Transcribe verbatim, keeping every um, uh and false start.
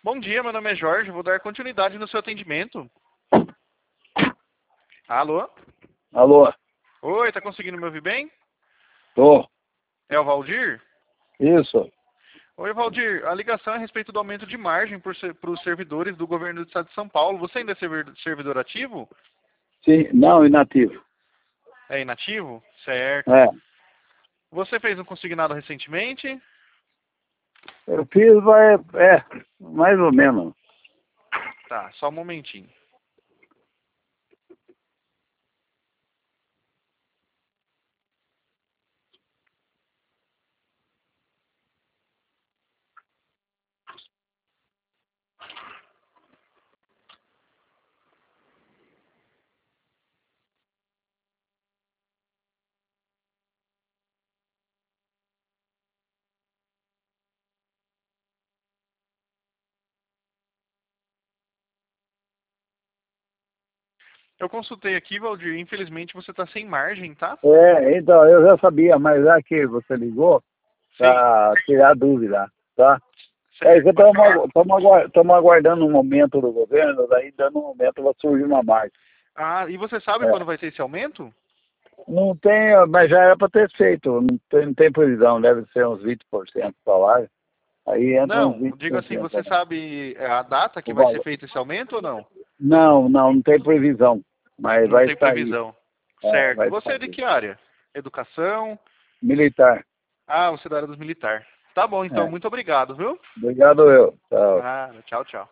Bom dia, meu nome é Jorge, vou dar continuidade no seu atendimento. Alô? Alô? Oi, tá conseguindo me ouvir bem? Tô. É o Valdir? Isso. Oi, Valdir, a ligação é a respeito do aumento de margem para os servidores do governo do estado de São Paulo. Você ainda é servidor, servidor ativo? Sim, não, inativo. É inativo? Certo. É. Você fez um consignado recentemente? Eu fiz, vai, é, mais ou menos. Tá, só um momentinho. Eu consultei aqui, Valdir, infelizmente você está sem margem, tá? É, então, eu já sabia, mas já que você ligou, Sim, para tirar dúvida, tá? É, certo, bacana. estamos aguardando um momento do governo, daí dando um momento vai surgir uma margem. Ah, e você sabe É. quando vai ser esse aumento? Não tem, mas já era para ter feito, não tem, não tem previsão, deve ser uns vinte por cento do salário. Aí entra uns Não, vinte digo por assim, cento você também. sabe a data que O vai ser valor. feito esse aumento ou não? Não, não, não tem previsão, mas Não vai tem sair. previsão. É, Certo. vai Você é de sair. que área? Educação? Militar. Ah, você é da área dos militares. Tá bom, então. É. Muito obrigado, viu? Obrigado eu. Tchau. Ah, tchau, tchau.